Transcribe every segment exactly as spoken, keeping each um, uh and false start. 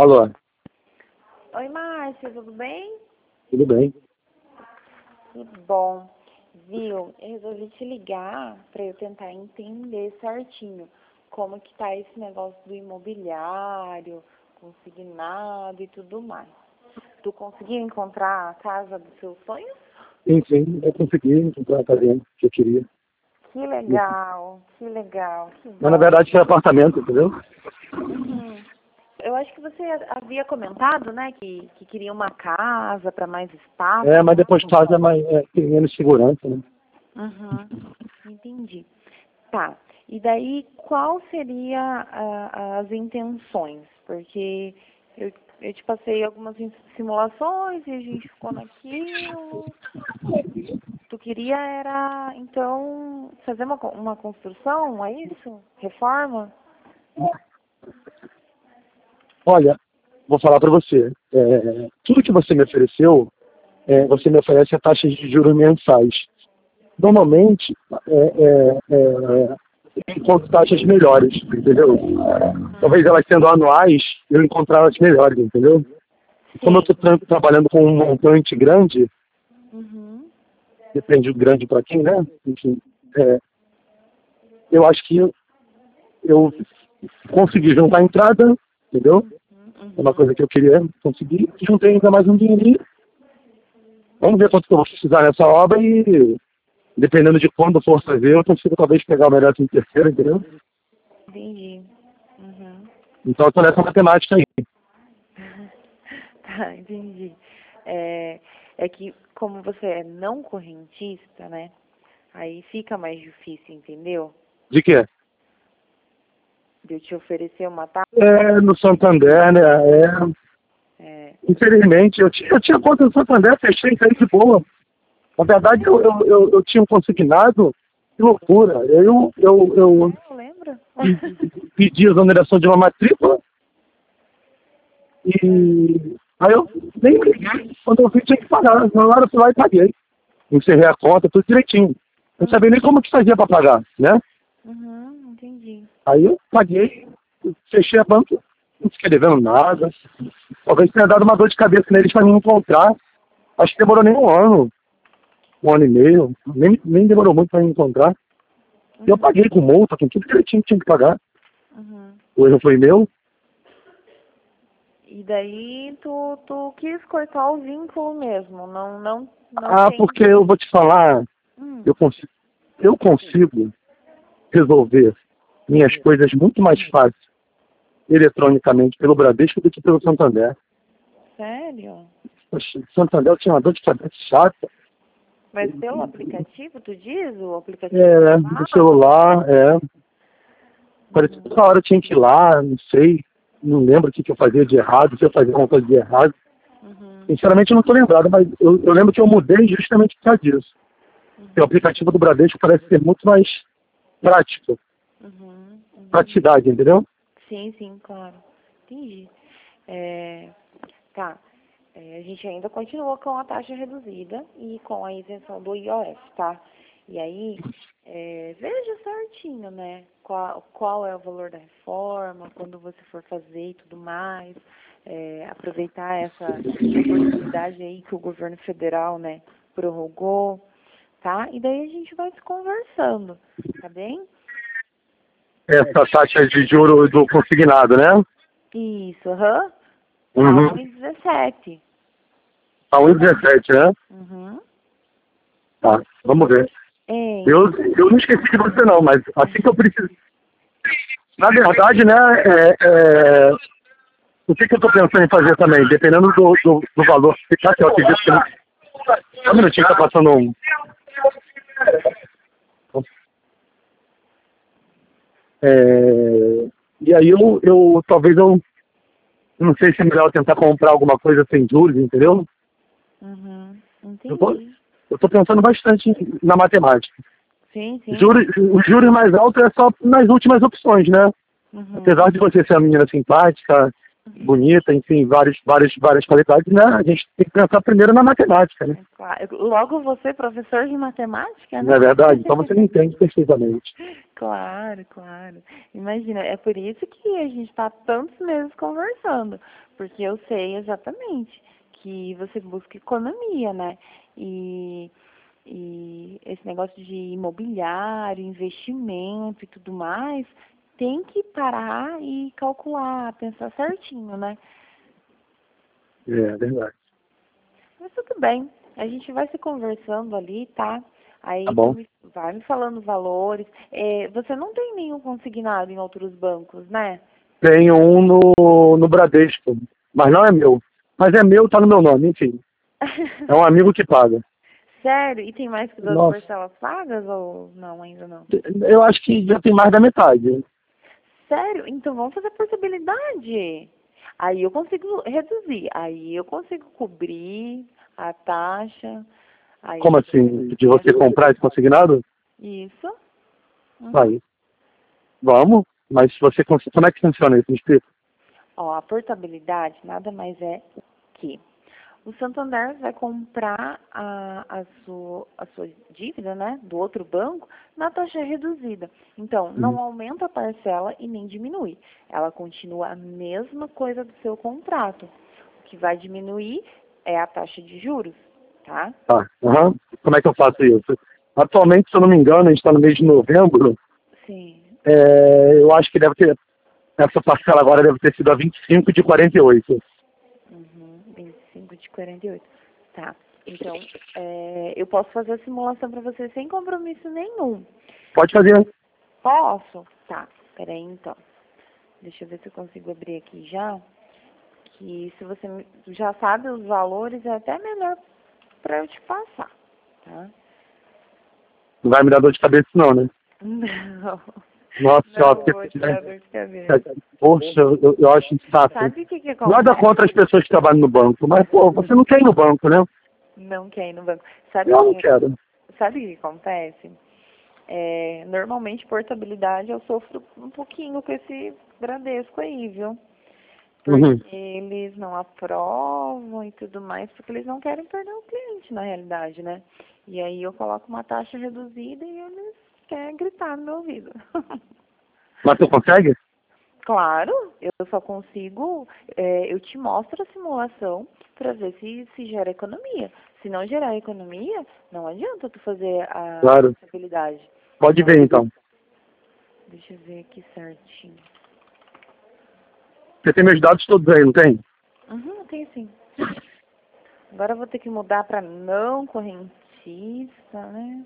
Alô, Oi, Márcia, tudo bem? tudo bem? Que bom. Viu? Eu resolvi te ligar para eu tentar entender certinho como que tá esse negócio do imobiliário, consignado e tudo mais. Tu conseguiu encontrar a casa dos seus sonhos? Sim, sim, eu consegui encontrar a casinha que eu queria. Que legal, que legal, que Mas na bom. verdade foi apartamento, entendeu? Uhum. Eu acho que você havia comentado, né, que, que queria uma casa para mais espaço. É, mas depois casa é mais, é, tem menos segurança, né? Uhum. Entendi. Tá. E daí, qual seria a- as intenções? Porque eu, eu te passei algumas sim- simulações e a gente ficou naquilo. Tu queria era, então, fazer uma, co- uma construção, é isso? Reforma? Olha, vou falar para você. É, tudo que você me ofereceu, é, você me oferece a taxa de juros mensais. Normalmente, é, é, é, eu encontro taxas melhores, entendeu? Talvez elas sendo anuais, eu encontrar elas melhores, entendeu? Como eu Sim. estou trabalhando com um montante grande, Uhum. depende do grande para quem, né? Enfim, é, eu acho que eu, eu consegui juntar a entrada, entendeu? Uhum. É uma coisa que eu queria conseguir. Juntei ainda mais um dinheirinho. Vamos ver quanto que eu vou precisar nessa obra e, dependendo de quando for fazer, eu consigo talvez pegar o melhor em terceiro, entendeu? Entendi. Uhum. Então eu tô nessa matemática aí. Tá, entendi. É, é que como você é não correntista, né? Aí fica mais difícil, entendeu? De quê? De eu te oferecer uma taxa. É, no Santander, né? É, É, infelizmente, eu tinha, eu tinha conta no Santander, fechei isso aí de boa. Na verdade, eu, eu, eu, eu tinha um consignado, que loucura. Eu, eu, eu eu lembro. pedi a exoneração de uma matrícula e aí eu nem liguei. Quando eu vi, tinha que pagar. Na hora eu fui lá e paguei. Encerrei a conta, tudo direitinho. Não sabia nem como que fazia para pagar, né? Uhum, entendi. Aí eu paguei, fechei a banca, não fiquei devendo nada. Talvez tenha dado uma dor de cabeça neles para me encontrar. Acho que demorou nem um ano, um ano e meio. Nem, nem demorou muito para me encontrar. E eu Uhum, paguei com multa, com tudo direitinho que tinha que pagar. uhum. O erro foi meu. E daí tu, tu quis cortar o vínculo mesmo, não, não, não Ah, tem. porque eu vou te falar, Hum, eu consigo, eu consigo resolver minhas coisas muito mais fácil eletronicamente pelo Bradesco do que pelo Santander. sério? Poxa, Santander eu tinha uma dor de cabeça chata. Mas pelo aplicativo, tu diz? O aplicativo do É, do celular? celular, é. Parece que Uhum, toda hora eu tinha que ir lá, não sei, não lembro o que, que eu fazia de errado, se eu fazia alguma coisa de errado. uhum, Sinceramente eu não estou lembrado, mas eu, eu lembro que eu mudei justamente por causa disso. Porque o uhum, aplicativo do Bradesco parece ser muito mais prático, uhum, uhum. praticidade, entendeu? Sim, sim, claro. Entendi. É, tá. É, a gente ainda continua com a taxa reduzida e com a isenção do I O F, tá? E aí, é, veja certinho, né? Qual, qual é o valor da reforma, quando você for fazer e tudo mais. É, aproveitar essa oportunidade aí que o governo federal, né, prorrogou, tá? E daí a gente vai se conversando, tá bem? Essa taxa de juro do consignado, né? Isso, aham. Tá Uhum. um e dezessete. Tá um e dezessete, né? Uhum. Tá, vamos ver. Ei. Eu, eu não esqueci de você não, mas assim que eu preciso. Na verdade, né, é, é, o que, que eu estou pensando em fazer também, dependendo do, do, do valor que ficar, que eu acredito que não. Só um minutinho, tá passando um. É, e aí eu, eu talvez eu não sei se é melhor eu tentar comprar alguma coisa sem juros, entendeu? Uhum. Eu tô, Entendi. eu tô pensando bastante na matemática. Sim, sim. Juros, os juros mais altos é só nas últimas opções, né? Uhum. Apesar de você ser uma menina simpática, bonita, enfim, várias, várias, várias qualidades, né? A gente tem que pensar primeiro na matemática, né? Claro. Logo você, professor de matemática, Não né? é verdade? Então você me entende perfeitamente. Claro, claro. Imagina, é por isso que a gente está tantos meses conversando, porque eu sei exatamente que você busca economia, né? E, e esse negócio de imobiliário, investimento e tudo mais, tem que parar e calcular, pensar certinho, né? É, é verdade. Mas tudo bem, a gente vai se conversando ali, tá? Tá Aí tu bom. me, vai me falando valores. É, você não tem nenhum consignado em outros bancos, né? Tenho um no, no Bradesco, mas não é meu. Mas é meu, tá no meu nome, enfim. É um amigo que paga. Sério? E tem mais que duas Nossa, parcelas pagas ou não, ainda não? eu acho que já tem mais da metade. Sério? Então vamos fazer portabilidade. Aí eu consigo reduzir, aí eu consigo cobrir a taxa, aí Como eu assim? De consigo... você comprar esse consignado? Isso? Uhum. Vai. Vamos. Mas se você cons- como é que funciona isso? Me explica. Ó, a portabilidade nada mais é o quê? O Santander vai comprar a, a, sua, a sua dívida, né, do outro banco na taxa reduzida. Então, não Uhum. aumenta a parcela e nem diminui. Ela continua a mesma coisa do seu contrato. O que vai diminuir é a taxa de juros, tá? Tá. Uhum. Como é que eu faço isso? Atualmente, se eu não me engano, a gente está no mês de novembro. Sim. É, eu acho que deve ter. Essa parcela agora deve ter sido a vinte e cinco de quarenta e oito. Uhum, vinte e cinco de quarenta e oito. Tá. Então, é, eu posso fazer a simulação para você sem compromisso nenhum. Pode fazer. Posso? Tá. Peraí, então. Deixa eu ver se eu consigo abrir aqui já. Que se você me- já sabe os valores, é até melhor para eu te passar, tá? Não vai me dar dor de cabeça, não, né? Não. Nossa senhora, Não vou porque. te dar dor de cabeça. Poxa, eu, eu acho um saco. Sabe o que que Nada contra as acontece? pessoas que trabalham no banco, mas, pô, você não quer ir no banco, né? Não quer ir no banco. Sabe o Eu não que, quero. sabe o que acontece? É, normalmente, portabilidade, eu sofro um pouquinho com esse Bradesco aí, viu? Uhum. Porque eles não aprovam e tudo mais, porque eles não querem perder o cliente, na realidade, né? E aí eu coloco uma taxa reduzida e eles querem gritar no meu ouvido. Mas tu consegue? Claro, eu só consigo, é, eu te mostro a simulação para ver se, se gera economia. Se não gerar economia, não adianta tu fazer a Claro. portabilidade. Pode ver, então. Deixa eu ver aqui certinho. Você tem meus dados todos aí, não tem? Uhum, tem sim. Agora eu vou ter que mudar para não correntista, né?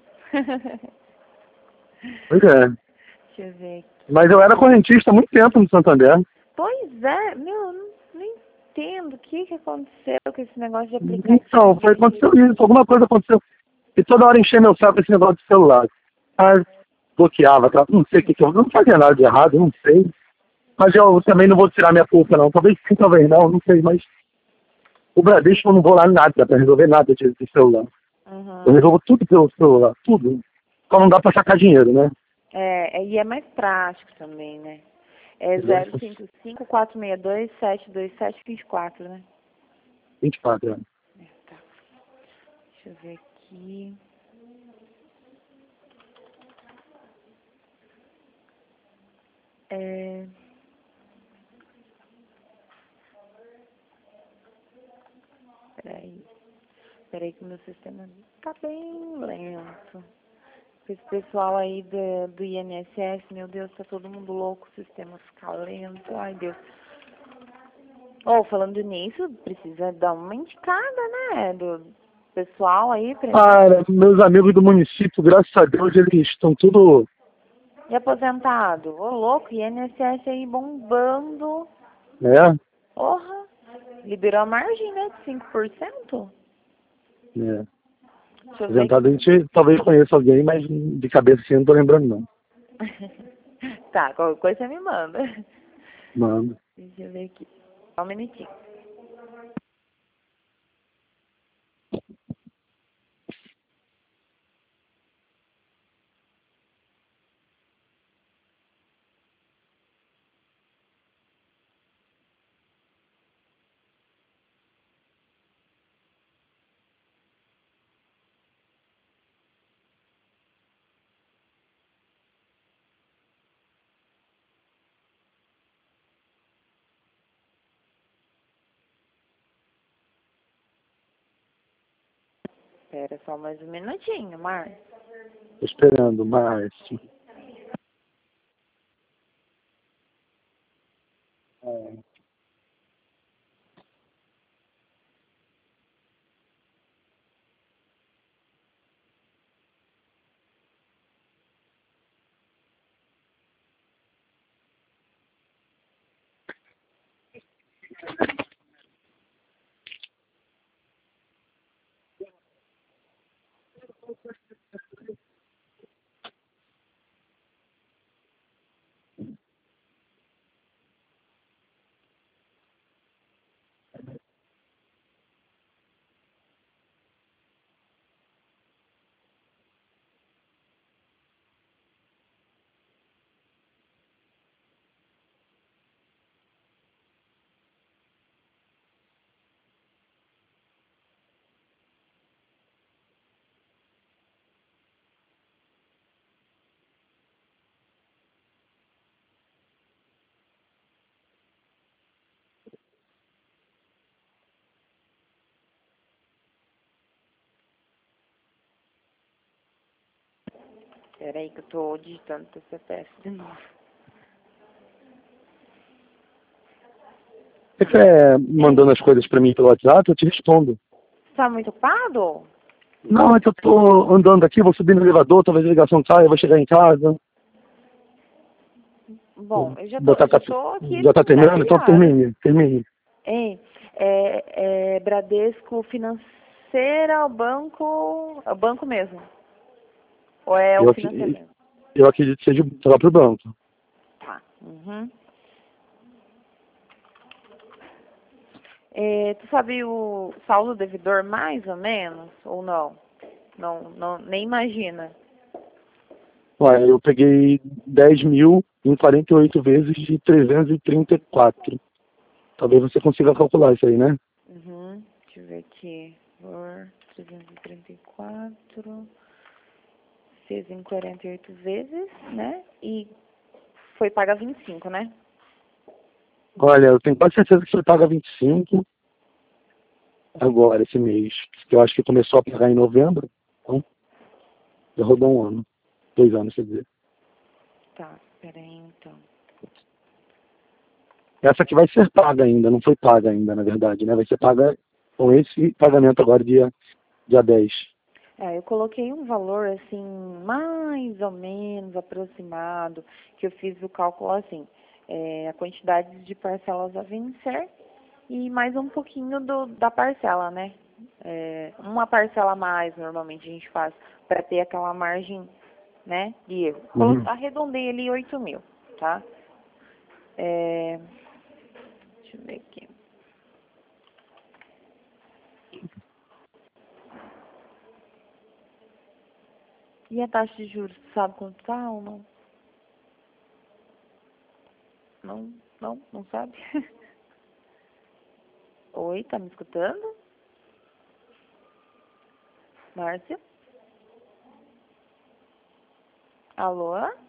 Pois é. Deixa eu ver aqui. Mas eu era correntista há muito tempo no Santander. Pois é, meu, eu não, não entendo o que, que aconteceu com esse negócio de Então, foi, aplicativo. aconteceu isso, alguma coisa aconteceu. E toda hora enchia meu saco esse negócio de celular. Ah, bloqueava, tá? Não sei o que que eu... Não fazia nada de errado, não sei. Mas eu também não vou tirar minha culpa, não. Talvez sim, talvez não, não sei. Mas o Bradesco eu não vou lá nada pra resolver nada de, de celular. Eu Uhum. resolvo tudo pelo celular, tudo. Só não dá pra sacar dinheiro, né? É, é, e é mais prático também, né? É zero cinco cinco, quatro seis dois, sete dois sete, dois quatro, né? vinte e quatro anos. É, tá. Deixa eu ver aqui. É... Peraí. Peraí que meu sistema tá bem lento. Esse pessoal aí do, do I N S S, meu Deus, tá todo mundo louco, o sistema fica lento. Ai, Deus. Oh, falando nisso, precisa dar uma indicada, né? Do pessoal aí pra mim. Ah, meus amigos do município, graças a Deus, eles estão tudo, E aposentado? Ô, louco, I N S S aí bombando. né? Porra, liberou a margem, né, de cinco por cento? né? Deixa eu ver Aposentado a aqui. gente talvez conheça alguém, mas de cabeça assim não tô lembrando não. Tá, qualquer coisa você me manda. Mano. Deixa eu ver aqui. Só um minutinho. Espera só mais um minutinho, Márcio. Tô esperando, Márcio. É. Espera aí que eu tô digitando teu C P F de novo. Você quer mandando as coisas pra mim pelo WhatsApp? Eu te respondo. Tá muito ocupado? Não, é que eu tô andando aqui, vou subir no elevador, talvez a ligação caia, eu vou chegar em casa. Bom, eu já tô, Botar eu já café. tô aqui Já tá terminando? Então familiar. termine, termine. Ei, é, é Bradesco Financeira, o banco, é o banco mesmo? Ou é o Eu, ac- financiamento? eu acredito que seja o próprio banco. Tá. Uhum. É, tu sabe o saldo devedor mais ou menos? Ou não? Não, não, nem imagina. Olha, eu peguei dez mil em quarenta e oito vezes de trezentos e trinta e quatro. Talvez você consiga calcular isso aí, né? Uhum. Deixa eu ver aqui. Por trezentos e trinta e quatro. Fez em quarenta e oito vezes, né? E foi paga vinte e cinco, né? Olha, eu tenho quase certeza que você paga vinte e cinco agora, esse mês. Que eu acho que começou a pagar em novembro. Então, já rodou um ano. Dois anos, quer dizer. Tá, peraí então. Essa aqui vai ser paga ainda, não foi paga ainda, na verdade, né? Vai ser paga com esse pagamento agora, dia, dia dez. É, eu coloquei um valor assim, mais ou menos aproximado, que eu fiz o cálculo assim, é, a quantidade de parcelas a vencer e mais um pouquinho do, da parcela, né? É, uma parcela a mais, normalmente, a gente faz para ter aquela margem, né, de erro. Colo- Uhum. Arredondei ali oito mil, tá? É, deixa eu ver aqui. E a taxa de juros, sabe quanto tá ou não? Não, não, não sabe? Oi, tá me escutando? Márcia? Alô?